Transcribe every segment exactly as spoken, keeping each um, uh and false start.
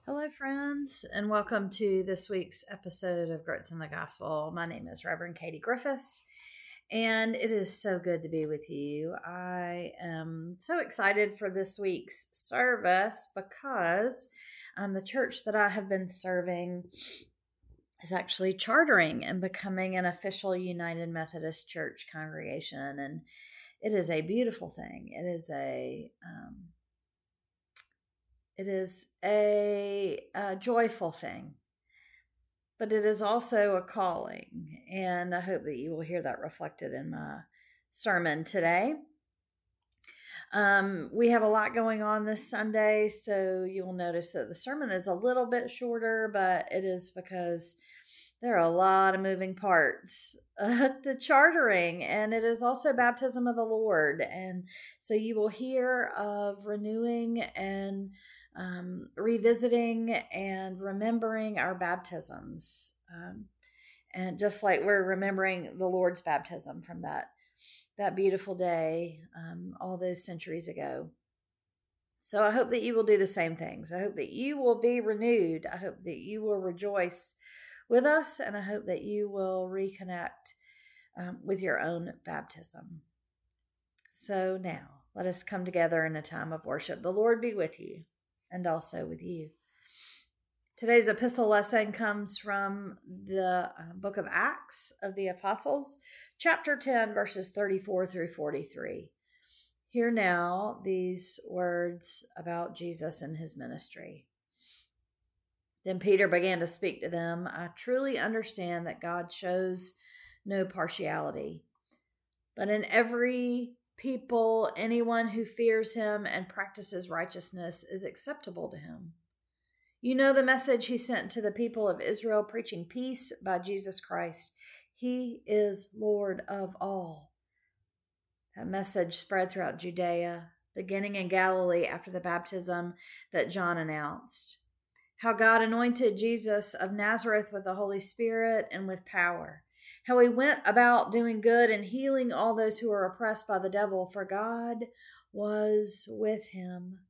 Hello, friends, and welcome to this week's episode of Grits in the Gospel. My name is Reverend Katie Griffiths, and it is so good to be with you. I am so excited for this week's service because um, the church that I have been serving is actually chartering and becoming an official United Methodist Church congregation, and it is a beautiful thing. It is a um, It is a, a joyful thing, but it is also a calling, and I hope that you will hear that reflected in my sermon today. Um, we have a lot going on this Sunday, so you will notice that the sermon is a little bit shorter, but it is because there are a lot of moving parts uh, to chartering, and it is also baptism of the Lord, and so you will hear of renewing and Um, revisiting and remembering our baptisms. Um, and just like we're remembering the Lord's baptism from that, that beautiful day um, all those centuries ago. So I hope that you will do the same things. I hope that you will be renewed. I hope that you will rejoice with us, and I hope that you will reconnect um, with your own baptism. So now, let us come together in a time of worship. The Lord be with you, and also with you. Today's epistle lesson comes from the book of Acts of the Apostles, chapter ten, verses thirty-four through forty-three. Hear now these words about Jesus and his ministry. Then Peter began to speak to them. I truly understand that God shows no partiality, but in every people, anyone who fears him and practices righteousness is acceptable to him. You know the message he sent to the people of Israel, preaching peace by Jesus Christ. He is Lord of all. That message spread throughout Judea, beginning in Galilee after the baptism that John announced. How God anointed Jesus of Nazareth with the Holy Spirit and with power. How he went about doing good and healing all those who were oppressed by the devil, for God was with him.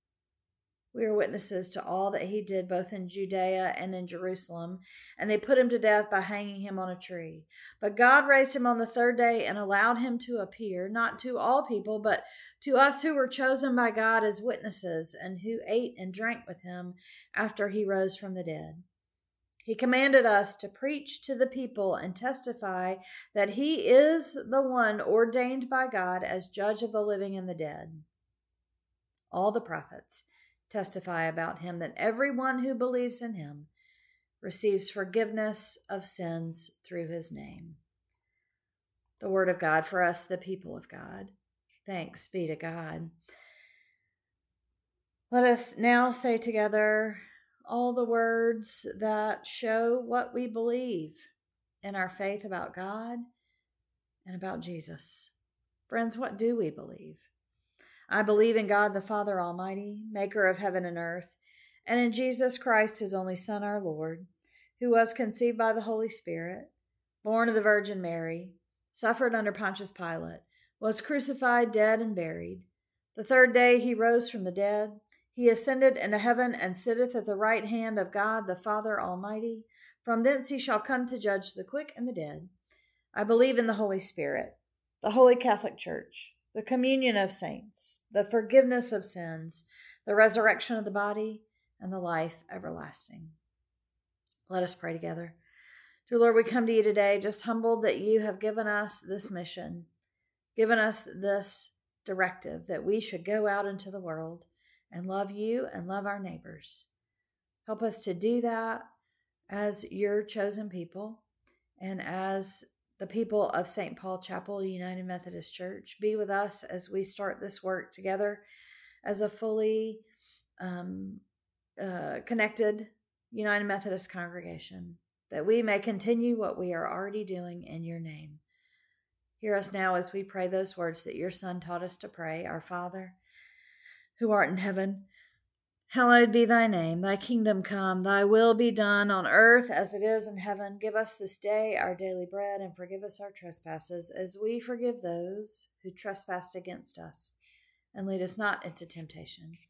We are witnesses to all that he did both in Judea and in Jerusalem, and they put him to death by hanging him on a tree. But God raised him on the third day and allowed him to appear, not to all people, but to us who were chosen by God as witnesses and who ate and drank with him after he rose from the dead. He commanded us to preach to the people and testify that he is the one ordained by God as judge of the living and the dead. All the prophets testify about him that everyone who believes in him receives forgiveness of sins through his name. The word of God for us, the people of God. Thanks be to God. Let us now say together all the words that show what we believe in our faith about God and about Jesus. Friends, what do we believe? I believe in God the Father Almighty, maker of heaven and earth, and in Jesus Christ, his only Son, our Lord, who was conceived by the Holy Spirit, born of the Virgin Mary, suffered under Pontius Pilate, was crucified, dead, and buried. The third day he rose from the dead. He ascended into heaven and sitteth at the right hand of God the Father Almighty. From thence he shall come to judge the quick and the dead. I believe in the Holy Spirit, the Holy Catholic Church, the communion of saints, the forgiveness of sins, the resurrection of the body, and the life everlasting. Let us pray together. Dear Lord, we come to you today just humbled that you have given us this mission, given us this directive that we should go out into the world and love you and love our neighbors. Help us to do that as your chosen people and as the people of Saint Paul Chapel United Methodist Church. Be with us as we start this work together as a fully um, uh, connected United Methodist congregation, that we may continue what we are already doing in your name. Hear us now as we pray those words that your Son taught us to pray. Our Father, who art in heaven, hallowed be thy name. Thy kingdom come, thy will be done on earth as it is in heaven. Give us this day our daily bread, and forgive us our trespasses as we forgive those who trespass against us. And lead us not into temptation,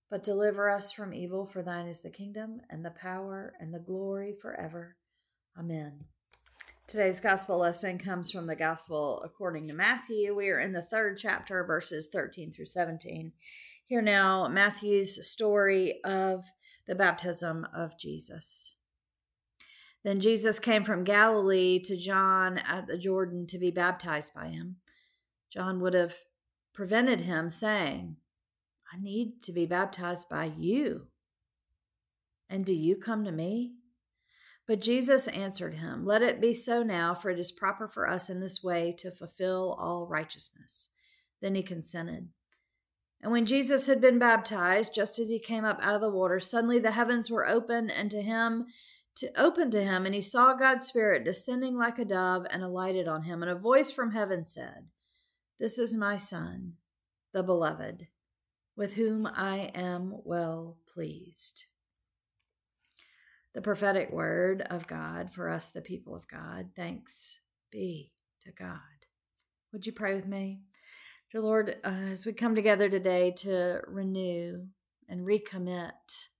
but deliver us from evil, for thine is the kingdom and the power and the glory forever. Amen. Today's gospel lesson comes from the gospel according to Matthew. We are in the third chapter, verses thirteen through seventeen. Hear now Matthew's story of the baptism of Jesus. Then Jesus came from Galilee to John at the Jordan to be baptized by him. John would have prevented him, saying, I need to be baptized by you, and do you come to me? But Jesus answered him, Let it be so now, for it is proper for us in this way to fulfill all righteousness. Then he consented. And when Jesus had been baptized, just as he came up out of the water, suddenly the heavens were opened and to him to open to him, and he saw God's Spirit descending like a dove and alighted on him. And a voice from heaven said, This is my Son, the beloved, with whom I am well pleased. The prophetic word of God for us, the people of God. Thanks be to God. Would you pray with me? Dear Lord, uh, as we come together today to renew and recommit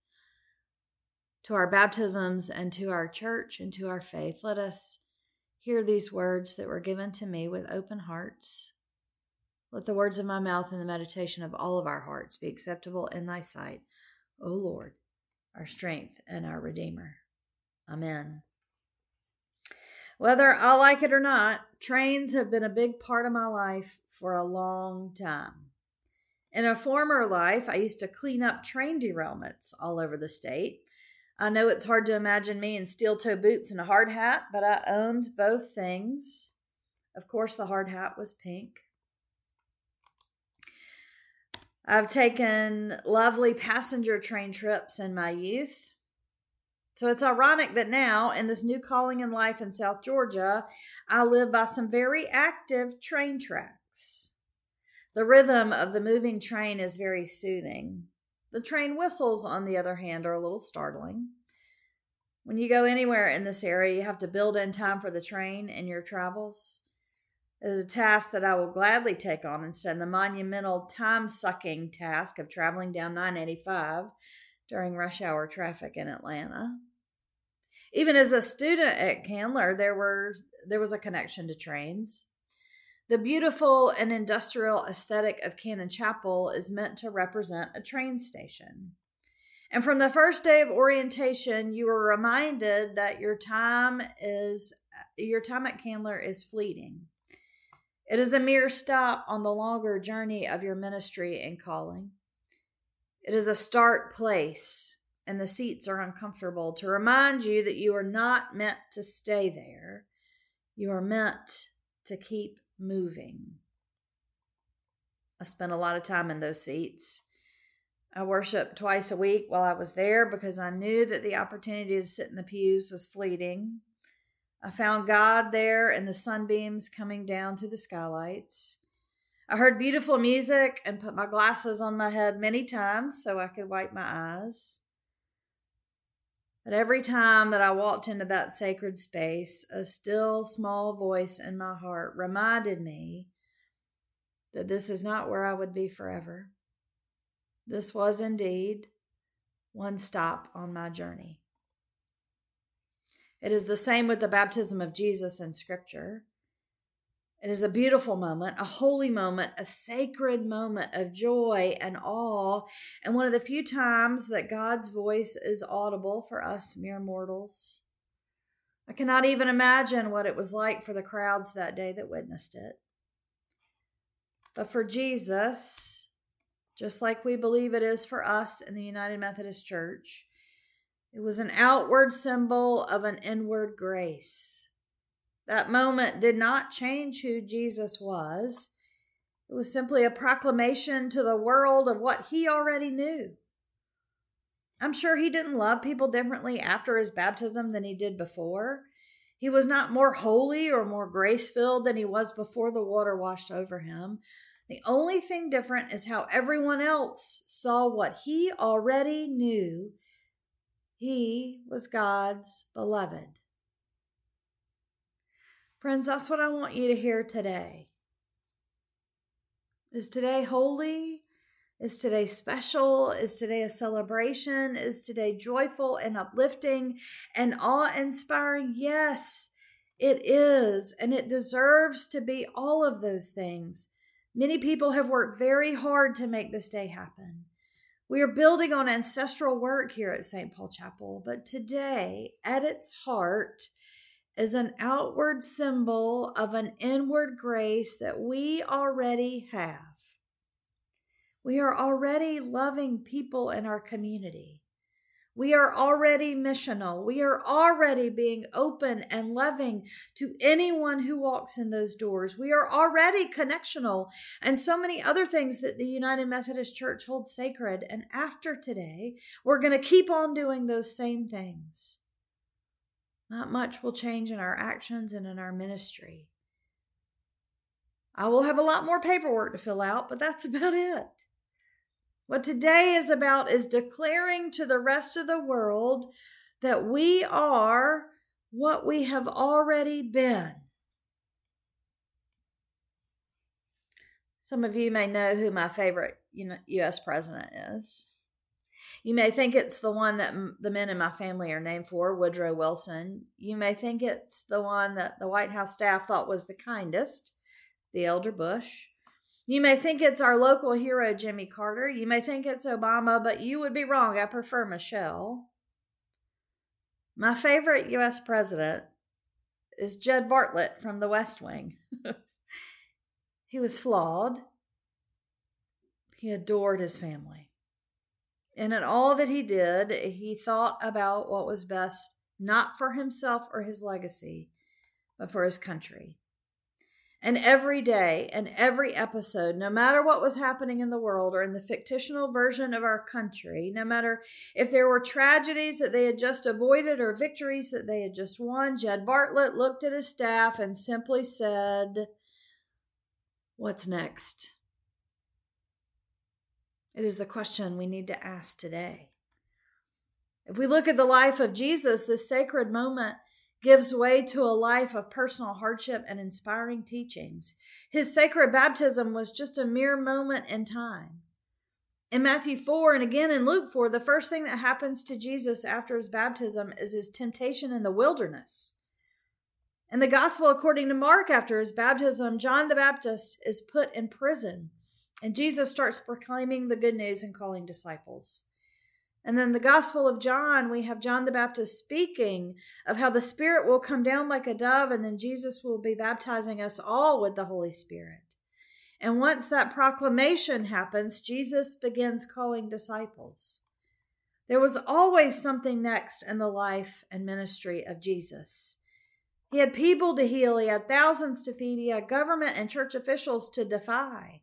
to our baptisms and to our church and to our faith, let us hear these words that were given to me with open hearts. Let the words of my mouth and the meditation of all of our hearts be acceptable in thy sight, O Lord, our strength and our Redeemer. Amen. Whether I like it or not, trains have been a big part of my life for a long time. In a former life, I used to clean up train derailments all over the state. I know it's hard to imagine me in steel-toe boots and a hard hat, but I owned both things. Of course, the hard hat was pink. I've taken lovely passenger train trips in my youth. So it's ironic that now, in this new calling in life in South Georgia, I live by some very active train tracks. The rhythm of the moving train is very soothing. The train whistles, on the other hand, are a little startling. When you go anywhere in this area, you have to build in time for the train in your travels. It is a task that I will gladly take on instead of the monumental time-sucking task of traveling down nine eighty-five during rush hour traffic in Atlanta. Even as a student at Candler, there were there was a connection to trains. The beautiful and industrial aesthetic of Cannon Chapel is meant to represent a train station. And from the first day of orientation, you were reminded that your time is your time at Candler is fleeting. It is a mere stop on the longer journey of your ministry and calling. It is a start place, and the seats are uncomfortable to remind you that you are not meant to stay there. You are meant to keep moving. I spent a lot of time in those seats. I worshiped twice a week while I was there because I knew that the opportunity to sit in the pews was fleeting. I found God there in the sunbeams coming down through the skylights. I heard beautiful music and put my glasses on my head many times so I could wipe my eyes. But every time that I walked into that sacred space, a still small voice in my heart reminded me that this is not where I would be forever. This was indeed one stop on my journey. It is the same with the baptism of Jesus in Scripture. It is a beautiful moment, a holy moment, a sacred moment of joy and awe, and one of the few times that God's voice is audible for us mere mortals. I cannot even imagine what it was like for the crowds that day that witnessed it. But for Jesus, just like we believe it is for us in the United Methodist Church, it was an outward symbol of an inward grace. That moment did not change who Jesus was. It was simply a proclamation to the world of what he already knew. I'm sure he didn't love people differently after his baptism than he did before. He was not more holy or more grace-filled than he was before the water washed over him. The only thing different is how everyone else saw what he already knew. He was God's beloved. Friends, that's what I want you to hear today. Is today holy? Is today special? Is today a celebration? Is today joyful and uplifting and awe-inspiring? Yes, it is, and it deserves to be all of those things. Many people have worked very hard to make this day happen. We are building on ancestral work here at Saint Paul Chapel, but today, at its heart, is an outward symbol of an inward grace that we already have. We are already loving people in our community. We are already missional. We are already being open and loving to anyone who walks in those doors. We are already connectional and so many other things that the United Methodist Church holds sacred. And after today, we're going to keep on doing those same things. Not much will change in our actions and in our ministry. I will have a lot more paperwork to fill out, but that's about it. What today is about is declaring to the rest of the world that we are what we have already been. Some of you may know who my favorite U S president is. You may think it's the one that the men in my family are named for, Woodrow Wilson. You may think it's the one that the White House staff thought was the kindest, the elder Bush. You may think it's our local hero, Jimmy Carter. You may think it's Obama, but you would be wrong. I prefer Michelle. My favorite U S president is Jed Bartlett from the West Wing. He was flawed. He adored his family. And in all that he did, he thought about what was best, not for himself or his legacy, but for his country. And every day and every episode, no matter what was happening in the world or in the fictional version of our country, no matter if there were tragedies that they had just avoided or victories that they had just won, Jed Bartlett looked at his staff and simply said, "What's next?" It is the question we need to ask today. If we look at the life of Jesus, this sacred moment gives way to a life of personal hardship and inspiring teachings. His sacred baptism was just a mere moment in time. In Matthew four and again in Luke four, the first thing that happens to Jesus after his baptism is his temptation in the wilderness. In the Gospel according to Mark, after his baptism, John the Baptist is put in prison, and Jesus starts proclaiming the good news and calling disciples. And then the Gospel of John, we have John the Baptist speaking of how the Spirit will come down like a dove, and then Jesus will be baptizing us all with the Holy Spirit. And once that proclamation happens, Jesus begins calling disciples. There was always something next in the life and ministry of Jesus. He had people to heal, he had thousands to feed, he had government and church officials to defy.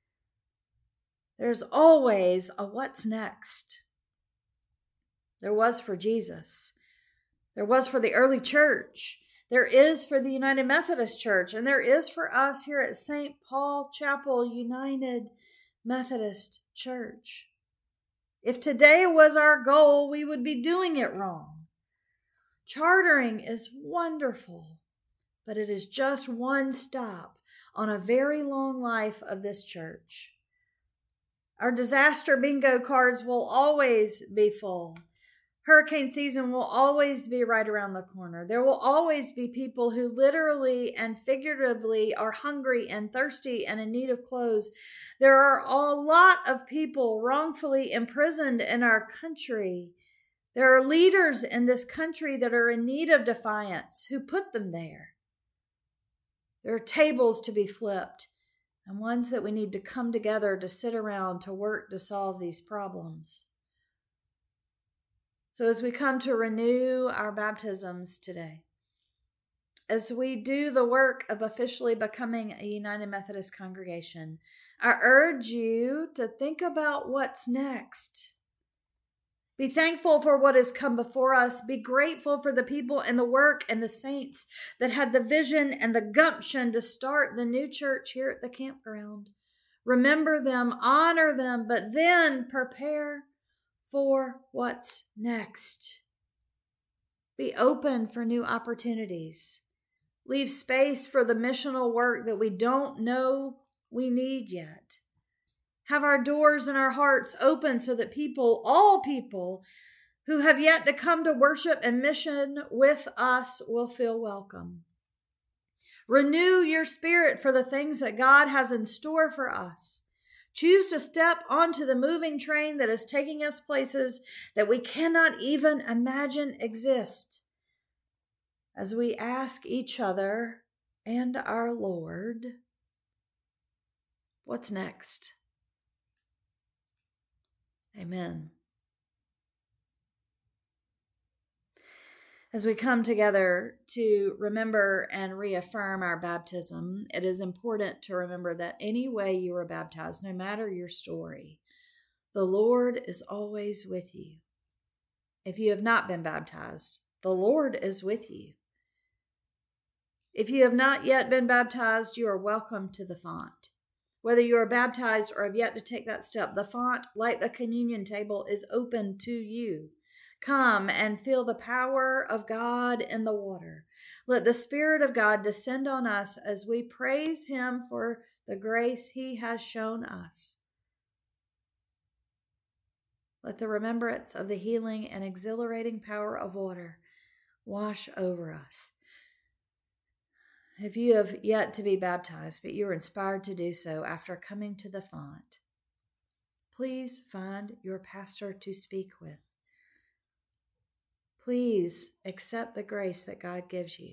There's always a what's next. There was for Jesus. There was for the early church. There is for the United Methodist Church. And there is for us here at Saint Paul Chapel United Methodist Church. If today was our goal, we would be doing it wrong. Chartering is wonderful, but it is just one stop on a very long life of this church. Our disaster bingo cards will always be full. Hurricane season will always be right around the corner. There will always be people who literally and figuratively are hungry and thirsty and in need of clothes. There are a lot of people wrongfully imprisoned in our country. There are leaders in this country that are in need of defiance. Who put them there? There are tables to be flipped and ones that we need to come together to sit around to work to solve these problems. So as we come to renew our baptisms today, as we do the work of officially becoming a United Methodist congregation, I urge you to think about what's next. Be thankful for what has come before us. Be grateful for the people and the work and the saints that had the vision and the gumption to start the new church here at the campground. Remember them, honor them, but then prepare for what's next. Be open for new opportunities. Leave space for the missional work that we don't know we need yet. Have our doors and our hearts open so that people, all people who have yet to come to worship and mission with us, will feel welcome. Renew your spirit for the things that God has in store for us. Choose to step onto the moving train that is taking us places that we cannot even imagine exist. As we ask each other and our Lord, what's next? Amen. As we come together to remember and reaffirm our baptism, it is important to remember that any way you were baptized, no matter your story, the Lord is always with you. If you have not been baptized, the Lord is with you. If you have not yet been baptized, you are welcome to the font. Whether you are baptized or have yet to take that step, the font, like the communion table, is open to you. Come and feel the power of God in the water. Let the Spirit of God descend on us as we praise Him for the grace He has shown us. Let the remembrance of the healing and exhilarating power of water wash over us. If you have yet to be baptized, but you are inspired to do so after coming to the font, please find your pastor to speak with. Please accept the grace that God gives you.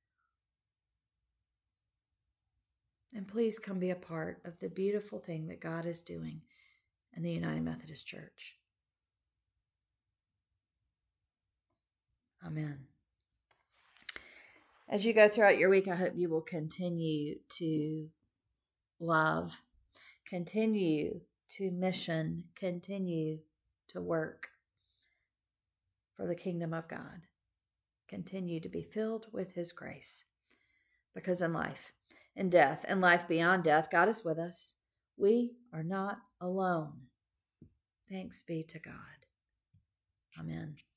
And please come be a part of the beautiful thing that God is doing in the United Methodist Church. Amen. As you go throughout your week, I hope you will continue to love, continue to mission, continue to work for the kingdom of God. Continue to be filled with His grace. Because in life, in death, and life beyond death, God is with us. We are not alone. Thanks be to God. Amen.